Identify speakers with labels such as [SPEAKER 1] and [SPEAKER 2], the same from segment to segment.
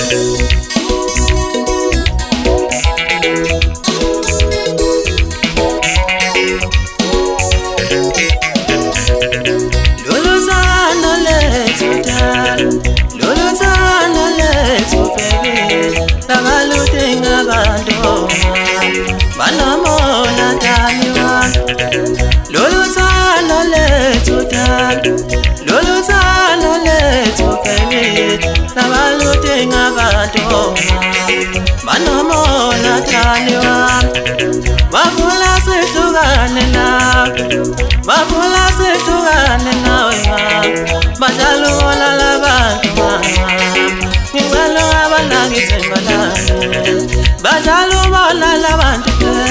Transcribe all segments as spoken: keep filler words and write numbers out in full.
[SPEAKER 1] Banamona taniwa Loluthano lethu dala Loluthano lethu baby Nabaludinga abantwana Banamona taniwa Bafuna sihlukane nawe Bafuna sihlukane nawe Bajala ubona labantu Ngicela abanakithemba lami Bajala ubona labantu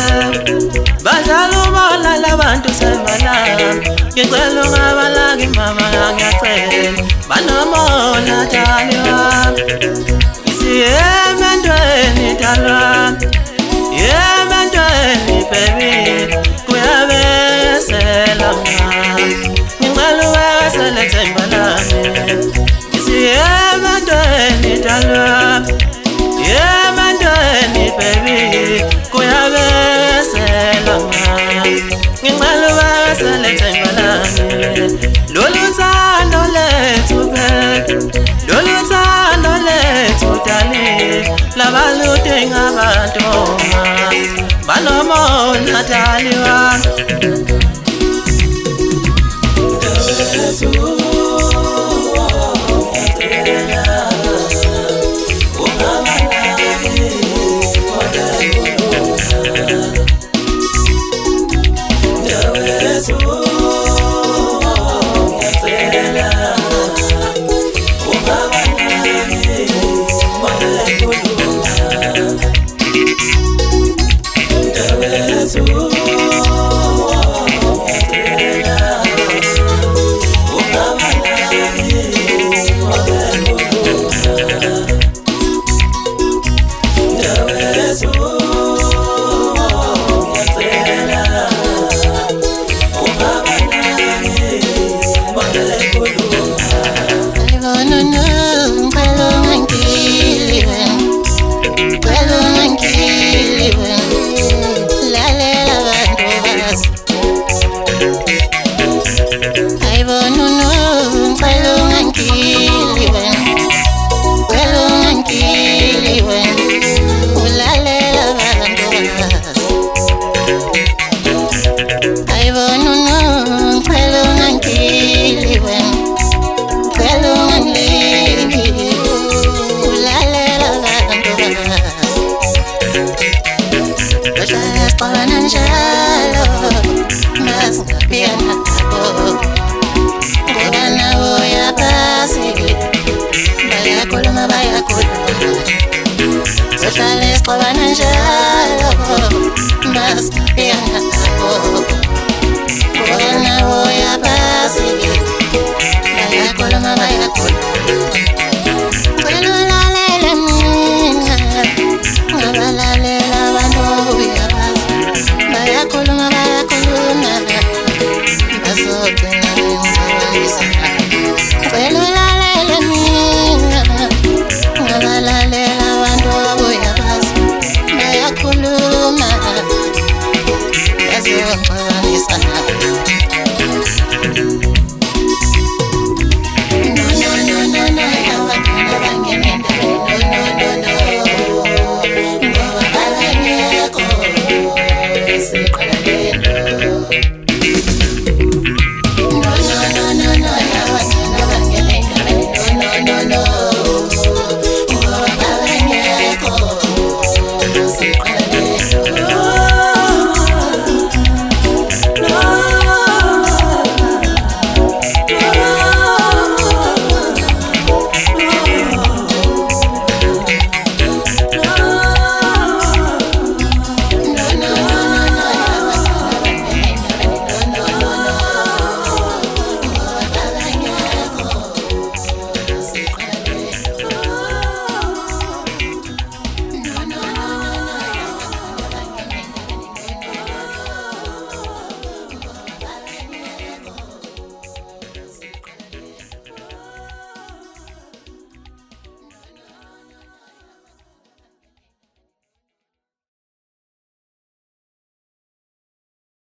[SPEAKER 1] Bajala ubona labantu sebalami Ngicela ungabalaki mama ngiyacela Banamona tani wami Isiyeme ntweni talwami Yeme ntweni baby Kuyabesela mama Ngicela uwesele themba lami Isiyeme ntweni talwami Yeme ntweni baby Kuyabesela mama Ngicela uwesele themba lami Loluthando lethu baby Loluthando lethu dali Labaludinga abantwana Banamona tani wami
[SPEAKER 2] Sociales, Cobananjalo, más bien.